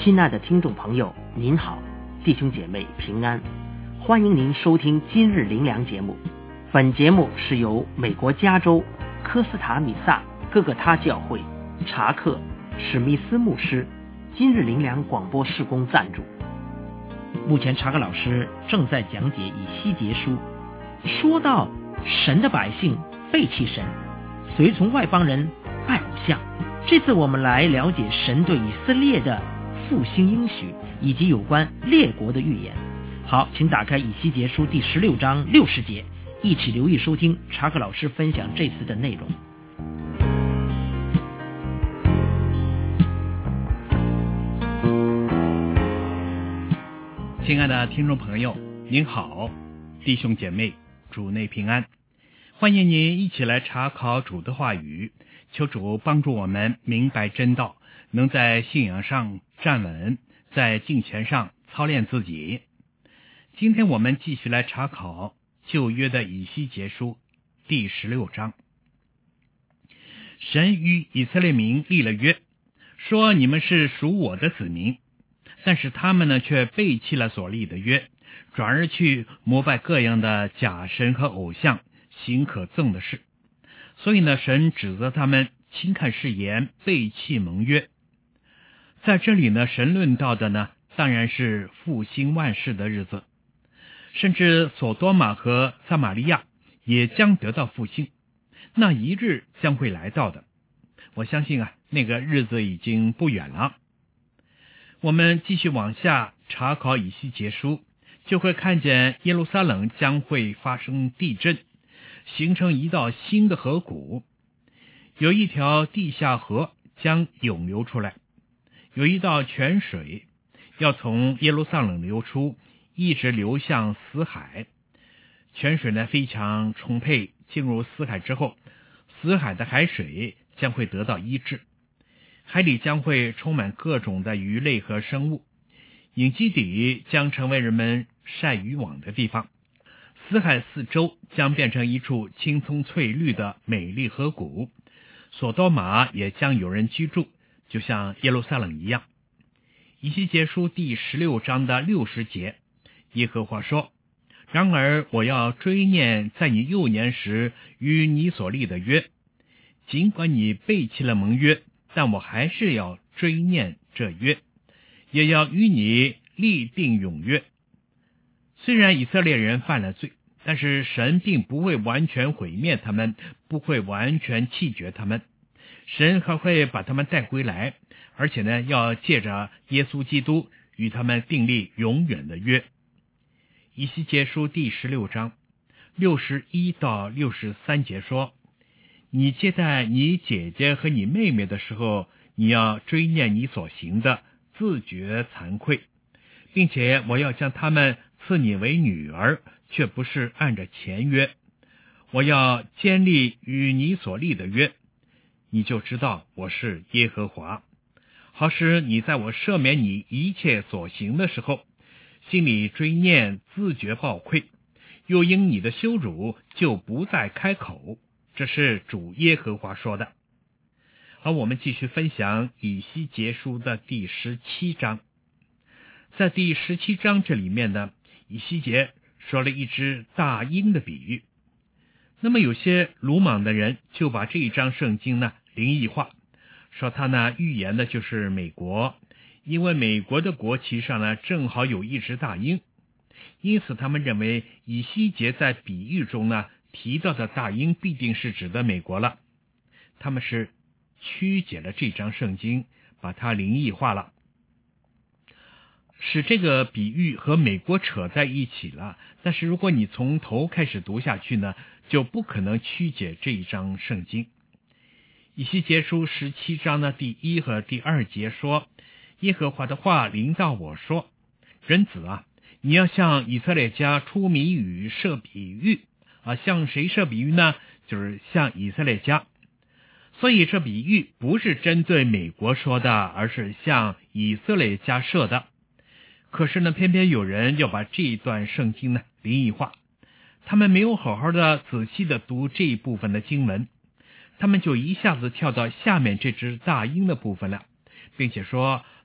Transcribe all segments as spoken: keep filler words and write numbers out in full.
亲爱的听众朋友，您好，弟兄姐妹平安，欢迎您收听今日灵粮节目。本节目是由美国加州科斯塔米萨各个他教会查克史密斯牧师今日灵粮广播事工赞助。目前查克老师正在讲解以西结书，说到神的百姓背弃神，随从外邦人拜偶像。这次我们来了解神对以色列的复兴应许，以及有关列国的预言。好，请打开以西结书第十六章六十节，一起留意收听查克老师分享这次的内容。 亲爱的听众朋友，您好，弟兄姐妹，主内平安，欢迎您一起来查考主的话语，求主帮助我们明白真道，能在信仰上站稳，在敬虔上操练自己。今天我们继续来查考旧约的以西结书第十六章。神与以色列民立了约，说你们是属我的子民，但是他们呢，却背弃了所立的约，转而去膜拜各样的假神和偶像，行可憎的事。所以呢，神指责他们轻看誓言，背弃盟约。在这里呢，神论到的呢，当然是复兴万世的日子，甚至所多玛和撒玛利亚也将得到复兴，那一日将会来到的。我相信啊，那个日子已经不远了。我们继续往下查考以西结书，就会看见耶路撒冷将会发生地震，形成一道新的河谷，有一条地下河将涌流出来，有一道泉水要从耶路撒冷流出，一直流向死海。泉水呢非常充沛，进入死海之后，死海的海水将会得到医治，海里将会充满各种的鱼类和生物，隐基底将成为人们晒渔网的地方，死海四周将变成一处青葱翠绿的美丽河谷，所多玛也将有人居住，就像耶路撒冷一样。以西结书第十六章的六十节，耶和华说，然而我要追念在你幼年时与你所立的约，尽管你背弃了盟约，但我还是要追念这约，也要与你立定永约。虽然以色列人犯了罪，但是神并不会完全毁灭他们，不会完全弃绝他们，神还会把他们带回来，而且呢，要借着耶稣基督与他们订立永远的约。以西结书第十六章六十一到六十三节说，你接待你姐姐和你妹妹的时候，你要追念你所行的，自觉惭愧，并且我要将他们赐你为女儿，却不是按着前约。我要坚立与你所立的约，你就知道我是耶和华。好使你在我赦免你一切所行的时候，心里追念，自觉抱愧，又因你的羞辱就不再开口。这是主耶和华说的。好，我们继续分享以西结书的第十七章。在第十七章这里面呢，以西结说了一只大鹰的比喻。那么有些鲁莽的人就把这一章圣经呢灵异化，说他呢预言的就是美国，因为美国的国旗上呢正好有一只大鹰，因此他们认为以西结在比喻中呢提到的大鹰必定是指的美国了。他们是曲解了这章圣经，把它灵异化了，使这个比喻和美国扯在一起了。但是如果你从头开始读下去呢，就不可能曲解这一章圣经。以西结书十七章的第一和第二节说，耶和华的话临到我说，人子啊，你要向以色列家出谜语设比喻啊，向谁设比喻呢？就是向以色列家。所以这比喻不是针对美国说的，而是向以色列家设的。可是呢，偏偏有人要把这一段圣经呢灵异化，他们没有好好的仔细的读这一部分的经文，他们就一下子跳到下面这只大鹰的部分了，并且说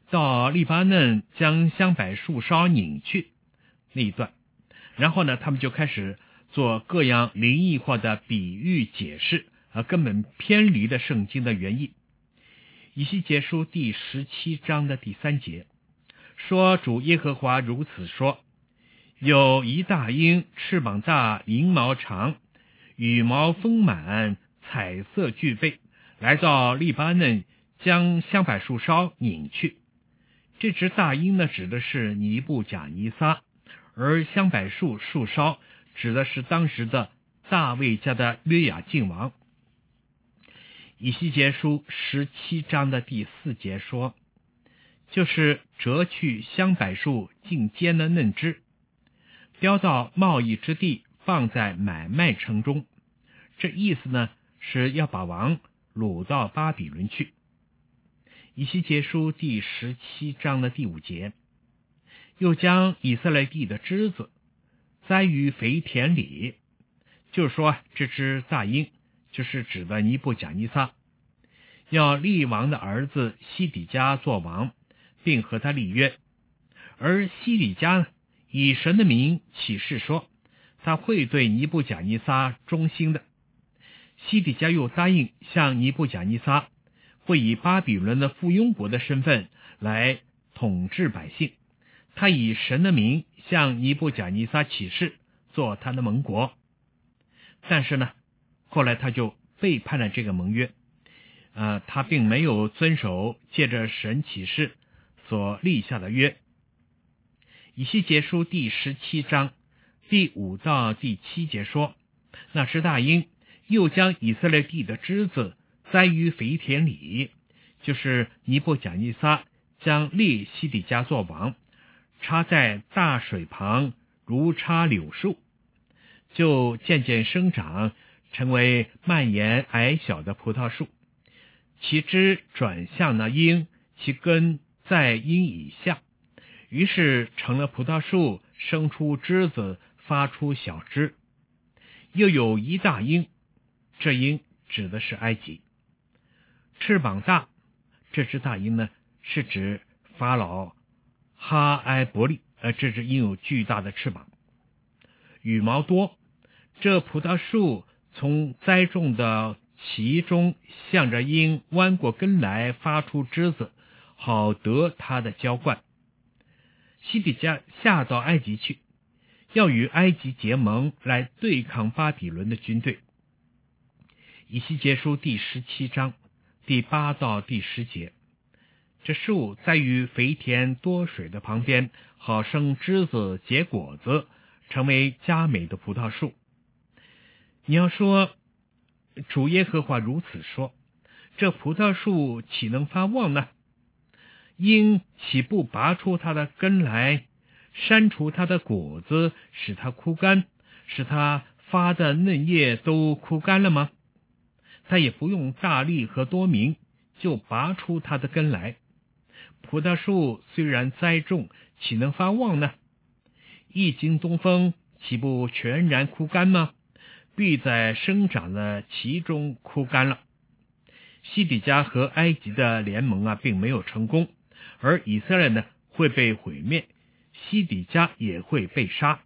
到黎巴嫩将香柏树梢拧去那一段，然后呢，他们就开始做各样灵异化的比喻解释，而根本偏离了圣经的原意。以西结书第十七章的第三节说，主耶和华如此说，有一大鹰，翅膀大，翎毛长，羽毛丰满，彩色俱备，来到黎巴嫩，将香柏树梢拧去。这只大鹰呢，指的是尼布甲尼撒，而香柏树树梢指的是当时的大卫家的约雅敬王。以西结书十七章的第四节说，就是折去香柏树茎间的嫩枝，叼到贸易之地，放在买卖城中。这意思呢，是要把王掳到巴比伦去。以西结书第十七章的第五节，又将以色列地的枝子栽于肥田里，就是说这只大鹰就是指的尼布甲尼撒，要立王的儿子西底家做王，并和他立约。而西底家呢，以神的名起誓说，他会对尼布甲尼撒忠心的。西底家又答应向尼布甲尼撒会以巴比伦的附庸国的身份来统治百姓，他以神的名向尼布甲尼撒起誓，做他的盟国。但是呢，后来他就背叛了这个盟约，呃，他并没有遵守借着神起誓所立下的约。以西结书第十七章第五到第七节说，那只大鹰又将以色列地的枝子栽于肥田里，就是尼布甲尼撒将立西底家做王，插在大水旁，如插柳树，就渐渐生长，成为蔓延矮小的葡萄树，其枝转向那鹰，其根在鹰以下，于是成了葡萄树，生出枝子，发出小枝。又有一大鹰，这鹰指的是埃及，翅膀大，这只大鹰呢，是指法老哈埃伯利，呃，这只鹰有巨大的翅膀。羽毛多，这葡萄树从栽种的其中向着鹰弯过根来，发出枝子，好得它的浇灌。西底家下到埃及去，要与埃及结盟，来对抗巴比伦的军队。以西结书第十七章第八到第十节，这树栽于肥田多水的旁边，好生枝子结果子，成为佳美的葡萄树。你要说，主耶和华如此说，这葡萄树岂能发旺呢？鹰岂不拔出它的根来，删除它的果子，使它枯干，使它发的嫩叶都枯干了吗？他也不用大力和多明，就拔出它的根来。葡萄树虽然栽种，岂能发旺呢？一经东风，岂不全然枯干吗？必在生长的其中枯干了。西底家和埃及的联盟啊，并没有成功，而以色列呢，会被毁灭，西底家也会被杀。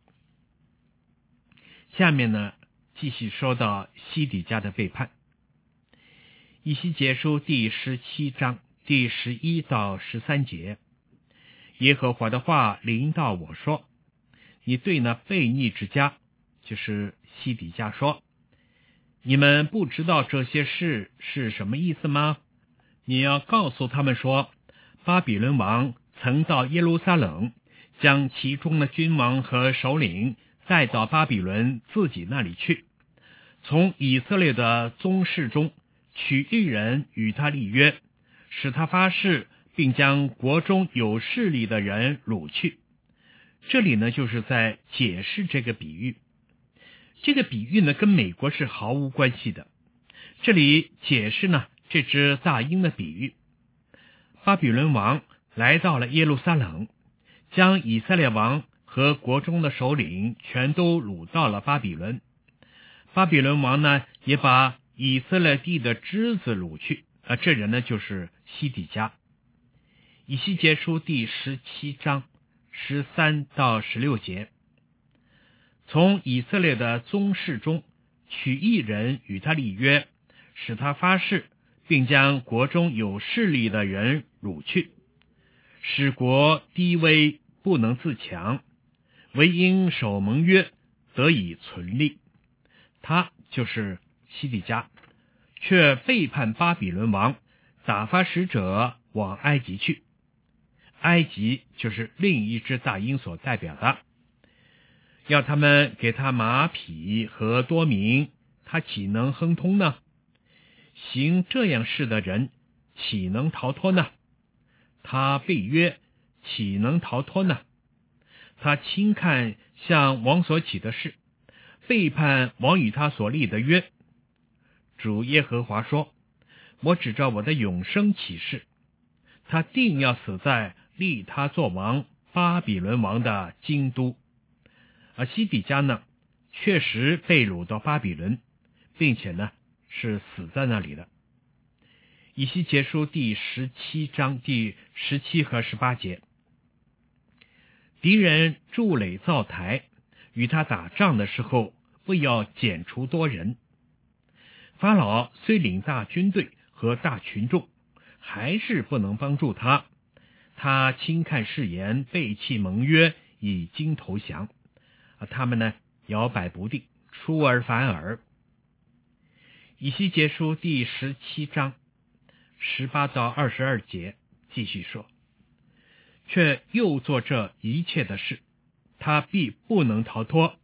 下面呢，继续说到西底家的背叛。以西结书第十七章第十一到十三节，耶和华的话临到我说，你对那悖逆之家，就是西底家说，你们不知道这些事是什么意思吗？你要告诉他们说，巴比伦王曾到耶路撒冷，将其中的君王和首领带到巴比伦自己那里去，从以色列的宗室中取一人与他立约，使他发誓，并将国中有势力的人掳去。这里呢，就是在解释这个比喻。这个比喻呢，跟美国是毫无关系的。这里解释呢，这只大鹰的比喻。巴比伦王来到了耶路撒冷，将以色列王和国中的首领全都掳到了巴比伦。巴比伦王呢，也把以色列地的枝子掳去，啊，这人呢就是西底家。 以西结书第十七章十三到十六节，从以色列的宗室中取一人与他立约，使他发誓，并将国中有势力的人掳去，使国低微，不能自强，唯因守盟约得以存立。他就是西底家，却背叛巴比伦王，打发使者往埃及去。埃及就是另一只大鹰所代表的，要他们给他马匹和多民，他岂能亨通呢？行这样事的人岂能逃脱呢？他背约岂能逃脱呢？他轻看向王所起的事，背叛王与他所立的约。主耶和华说，我指着我的永生起誓，他定要死在立他作王巴比伦王的京都。而西底家呢，确实被掳到巴比伦，并且呢是死在那里的。以西结书第十七章第十七和十八节，敌人筑垒造台，与他打仗的时候，不要剪除多人。法老虽领大军队和大群众，还是不能帮助他。他轻看誓言，背弃盟约，已经投降。他们呢，摇摆不定，出尔反尔。以西结书第十七章十八到二十二节继续说，却又做这一切的事，他必不能逃脱。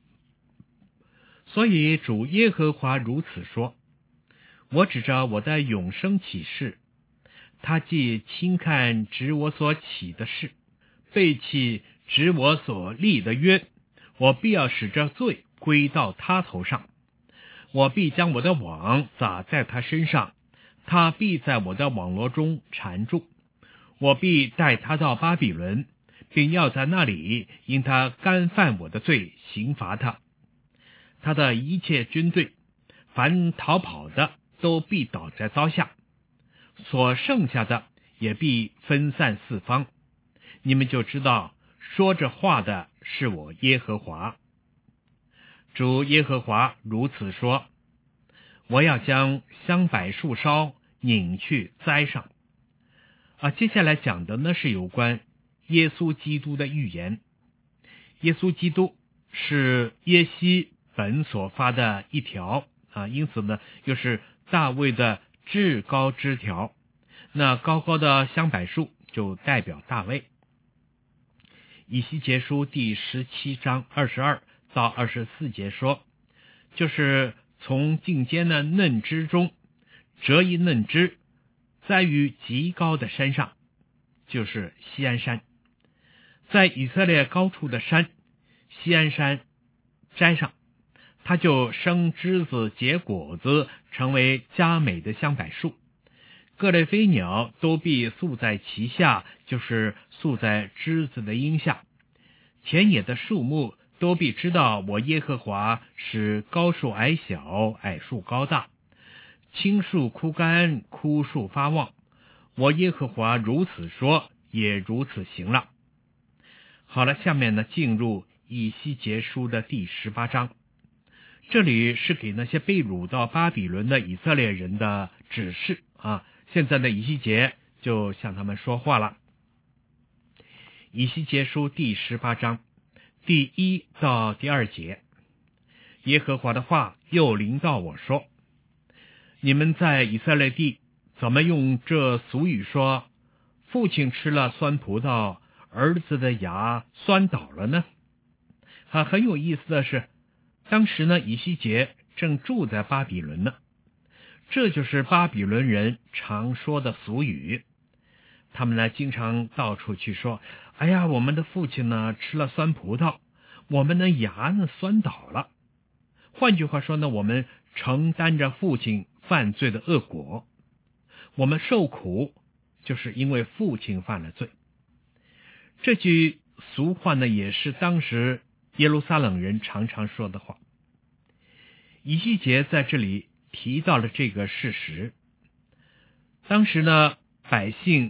所以主耶和华如此说，我指着我的永生起誓，他既轻看指我所起的事，背弃指我所立的约，我必要使这罪归到他头上，我必将我的网撒在他身上，他必在我的网罗中缠住，我必带他到巴比伦，并要在那里因他干犯我的罪刑罚他。他的一切军队，凡逃跑的都必倒在刀下，所剩下的也必分散四方。你们就知道说这话的是我耶和华。主耶和华如此说，我要将香柏树梢拧去栽上。啊，接下来讲的呢是有关耶稣基督的预言。耶稣基督是耶西本所发的一条啊，因此呢又是大卫的至高枝条。那高高的香柏树就代表大卫。以西结书第十七章二十二到二十四节说，就是从茎间的嫩枝中折一嫩枝，栽于极高的山上，就是锡安山，在以色列高处的山锡安山摘上，它就生枝子结果子，成为佳美的香柏树。各类飞鸟都必宿在其下，就是宿在枝子的荫下。田野的树木都必知道我耶和华使高树矮小，矮树高大，青树枯干，枯树发旺。我耶和华如此说，也如此行了。好了，下面呢进入以西结书的第十八章。这里是给那些被掳到巴比伦的以色列人的指示啊。现在的以西结就向他们说话了。以西结书第十八章第一到第二节，耶和华的话又临到我说，你们在以色列地怎么用这俗语说，父亲吃了酸葡萄，儿子的牙酸倒了呢？啊，很有意思的是，当时呢以西结正住在巴比伦呢，这就是巴比伦人常说的俗语。他们呢经常到处去说，哎呀，我们的父亲呢吃了酸葡萄，我们的牙呢酸倒了。换句话说呢，我们承担着父亲犯罪的恶果，我们受苦就是因为父亲犯了罪。这句俗话呢也是当时耶路撒冷人常常说的话。以西结在这里提到了这个事实。当时呢，百姓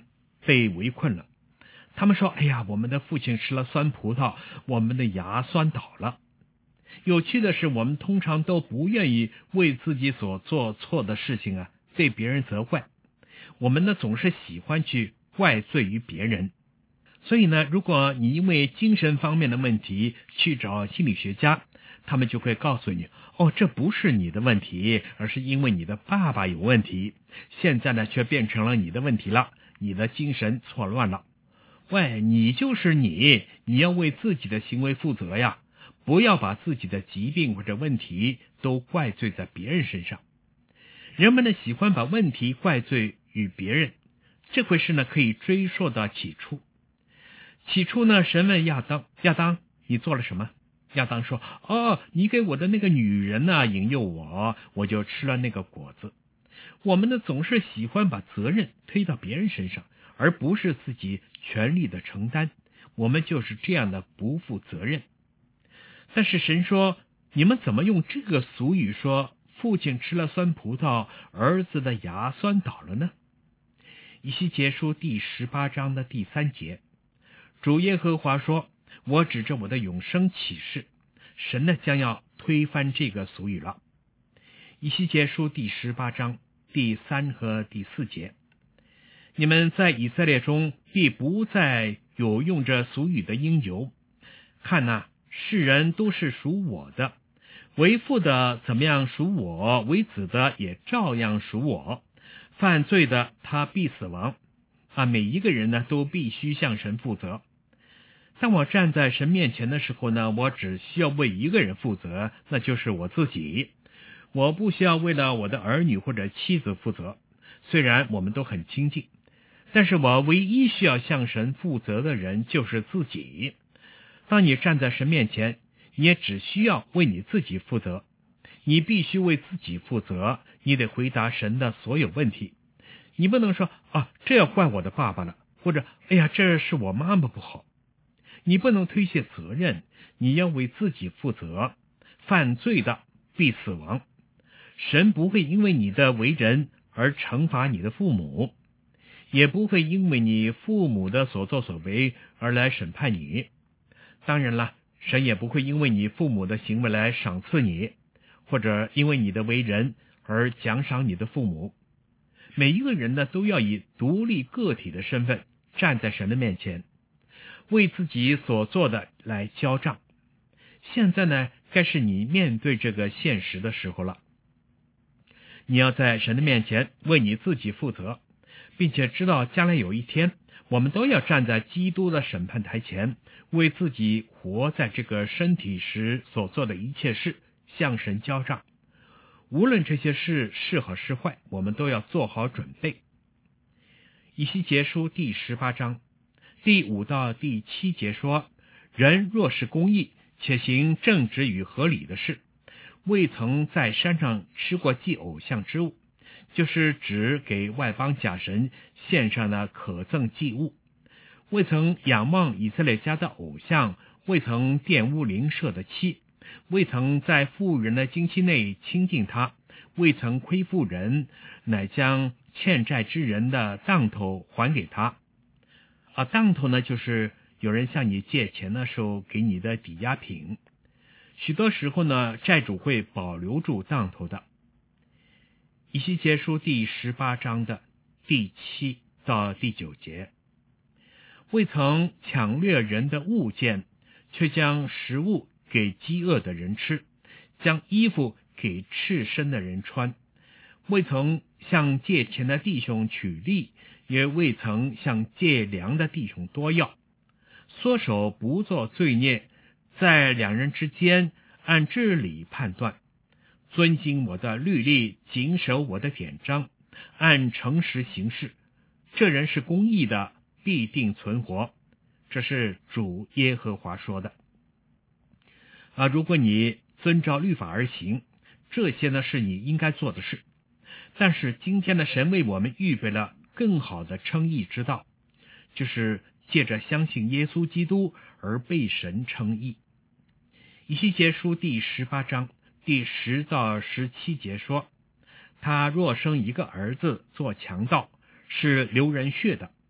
被围困了。他们说，哎呀，我们的父亲吃了酸葡萄，我们的牙酸倒了。有趣的是，我们通常都不愿意为自己所做错的事情啊对别人责怪，我们呢总是喜欢去怪罪于别人。所以呢，如果你因为精神方面的问题去找心理学家，他们就会告诉你，哦，这不是你的问题，而是因为你的爸爸有问题，现在呢却变成了你的问题了，你的精神错乱了。喂，你就是你，你要为自己的行为负责呀，不要把自己的疾病或者问题都怪罪在别人身上。人们呢喜欢把问题怪罪于别人，这回事呢可以追溯到起初。起初呢，神问亚当，亚当，你做了什么？亚当说，哦，你给我的那个女人呢引诱我，我就吃了那个果子。我们呢总是喜欢把责任推到别人身上，而不是自己全力的承担，我们就是这样的不负责任。但是神说，你们怎么用这个俗语说，父亲吃了酸葡萄，儿子的牙酸倒了呢？以西结书第十八章的第三节，主耶和华说，我指着我的永生启示，神呢将要推翻这个俗语了。以西结书第十八章第三和第四节，你们在以色列中必不再有用这俗语的因由。看哪，世人都是属我的，为父的怎么样属我，为子的也照样属我。犯罪的他必死亡。啊，每一个人呢都必须向神负责。当我站在神面前的时候呢，我只需要为一个人负责，那就是我自己。我不需要为了我的儿女或者妻子负责，虽然我们都很亲近，但是我唯一需要向神负责的人就是自己。当你站在神面前，你也只需要为你自己负责。你必须为自己负责，你得回答神的所有问题。你不能说，啊，这要怪我的爸爸了，或者，哎呀，这是我妈妈不好。你不能推卸责任，你要为自己负责。犯罪的必死亡。神不会因为你的为人而惩罚你的父母，也不会因为你父母的所作所为而来审判你。当然了，神也不会因为你父母的行为来赏赐你，或者因为你的为人而奖赏你的父母。每一个人呢，都要以独立个体的身份站在神的面前，为自己所做的来交账。现在呢，该是你面对这个现实的时候了。你要在神的面前为你自己负责，并且知道将来有一天，我们都要站在基督的审判台前，为自己活在这个身体时所做的一切事向神交账。无论这些事是好是坏，我们都要做好准备。以西结书第十八章第五到第七节说，人若是公义，且行正直与合理的事，未曾在山上吃过祭偶像之物，就是指给外邦假神献上的可憎祭物，未曾仰望以色列家的偶像，未曾玷污邻舍的妻，未曾在富人的经期内亲近他，未曾亏负人，乃将欠债之人的当头还给他。啊，当头呢，就是有人向你借钱的时候给你的抵押品。许多时候呢，债主会保留住当头的。以西结书第十八章的第七到第九节，未曾抢掠人的物件，却将食物给饥饿的人吃，将衣服给赤身的人穿，未曾向借钱的弟兄取利，也未曾向借粮的弟兄多要，缩手不做罪孽，在两人之间按治理判断，遵行我的律例，谨守我的典章，按诚实行事，这人是公义的，必定存活。这是主耶和华说的。啊，如果你遵照律法而行，这些呢是你应该做的事。但是今天的神为我们预备了更好的称义之道，就是借着相信耶稣基督而被神称义。以西结书第十八章第十到十七节说，他若生一个儿子做强盗，是流人血的，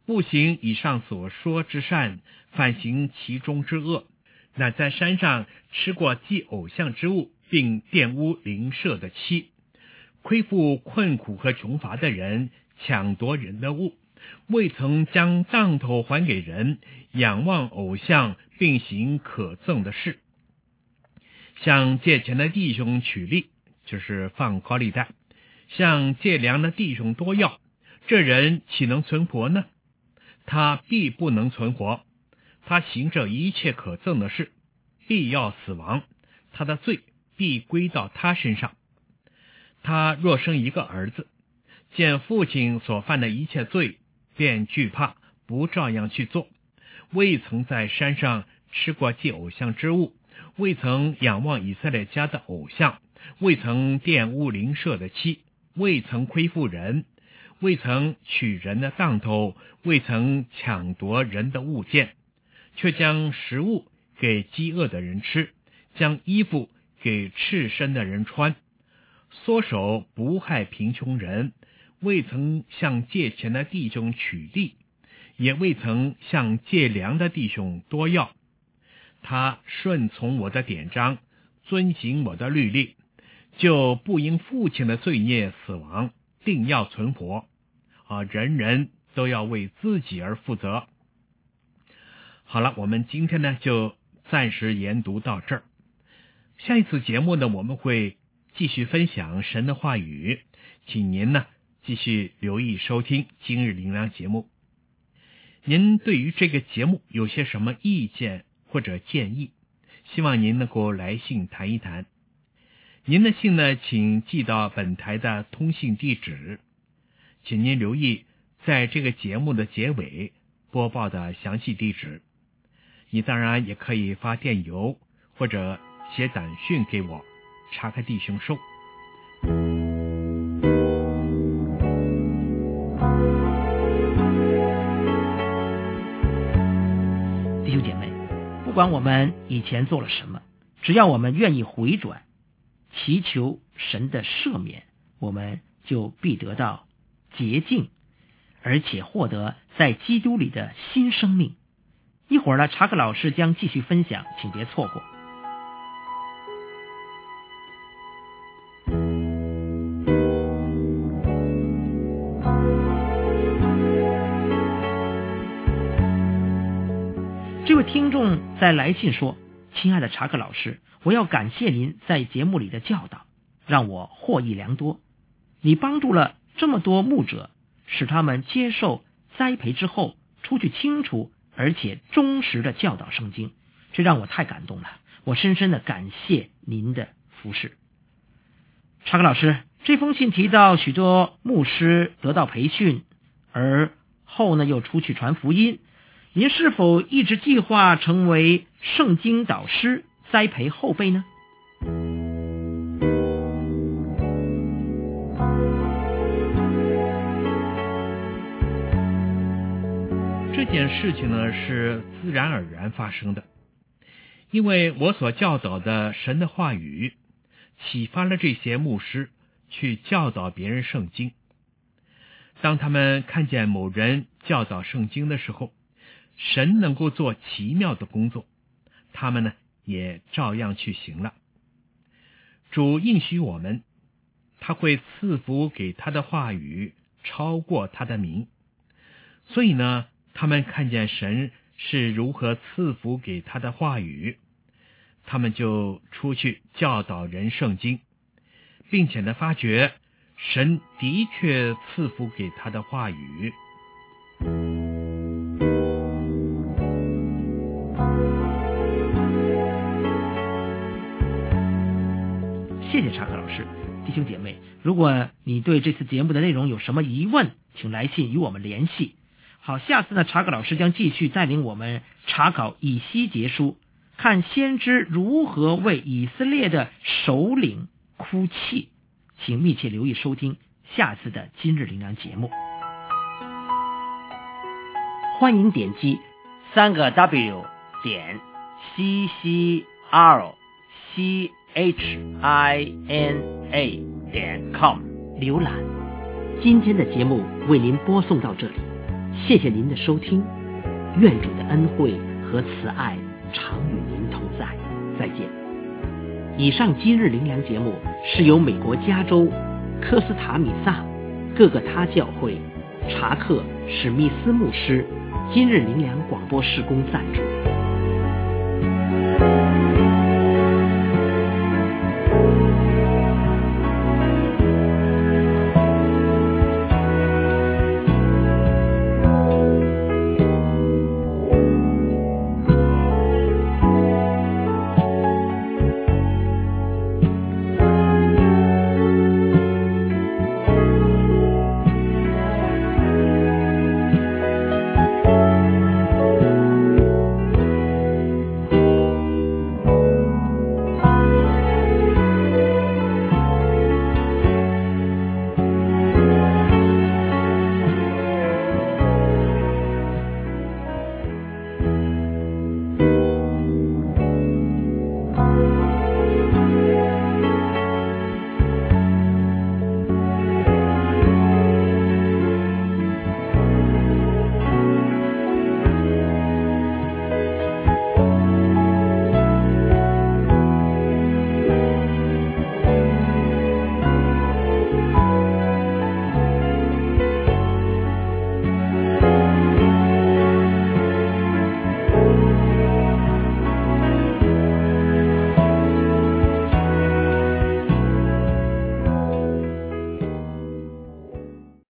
不行以上所说之善，反行其中之恶，乃在山上吃过祭偶像之物，并玷污邻舍的妻，亏负困苦和穷乏的人，抢夺人的物，未曾将当头还给人，仰望偶像，并行可憎的事，向借钱的弟兄取利，就是放高利贷，向借粮的弟兄多要，这人岂能存活呢？他必不能存活。他行这一切可憎的事，必要死亡，他的罪必归到他身上。他若生一个儿子，见父亲所犯的一切罪，便惧怕，不照样去做，未曾在山上吃过祭偶像之物，未曾仰望以色列家的偶像，未曾玷污邻舍的妻，未曾亏负人，未曾取人的当头，未曾抢夺人的物件，却将食物给饥饿的人吃，将衣服给赤身的人穿，缩手不害贫穷人，未曾向借钱的弟兄取利，也未曾向借粮的弟兄多要。他顺从我的典章，遵行我的律例，就不因父亲的罪孽死亡，定要存活。啊，人人都要为自己而负责。好了，我们今天呢就暂时研读到这儿。下一次节目呢，我们会继续分享神的话语，请您呢继续留意收听今日灵粮节目。您对于这个节目有些什么意见或者建议，希望您能够来信谈一谈。您的信呢，请寄到本台的通信地址，请您留意在这个节目的结尾播报的详细地址。你当然也可以发电邮或者写短讯给我，查克弟兄收。 弟兄姐妹，不管我们以前做了什么，只要我们愿意回转，祈求神的赦免，我们就必得到洁净，而且获得在基督里的新生命。一会儿呢，查克老师将继续分享，请别错过。这位听众在来信说：亲爱的查克老师，我要感谢您在节目里的教导，让我获益良多。你帮助了这么多牧者，使他们接受栽培之后出去清楚而且忠实的教导圣经，这让我太感动了。我深深的感谢您的服侍。查克老师，这封信提到许多牧师得到培训，而后呢又出去传福音，您是否一直计划成为圣经导师，栽培后辈呢？ 这件事情呢是自然而然发生的，因为我所教导的神的话语启发了这些牧师去教导别人圣经。当他们看见某人教导圣经的时候，神能够做奇妙的工作，他们呢也照样去行了。主应许我们，他会赐福给他的话语超过他的名，所以呢他们看见神是如何赐福给他的话语，他们就出去教导人圣经，并且呢发觉神的确赐福给他的话语。 谢谢查克老师。弟兄姐妹，如果你对这次节目的内容有什么疑问，请来信与我们联系。好，下次呢，查克老师将继续带领我们查考以西结书，看先知如何为以色列的首领哭泣。请密切留意收听下次的今日灵粮节目。欢迎点击三个 W 点 C C R C H I N A 点 com 浏览。今天的节目为您播送到这里， 谢谢您的收听，愿主的恩惠和慈爱常与您同在，再见。以上今日灵粮节目是由美国加州科斯塔米萨各个他教会查克史密斯牧师今日灵粮广播事工赞助。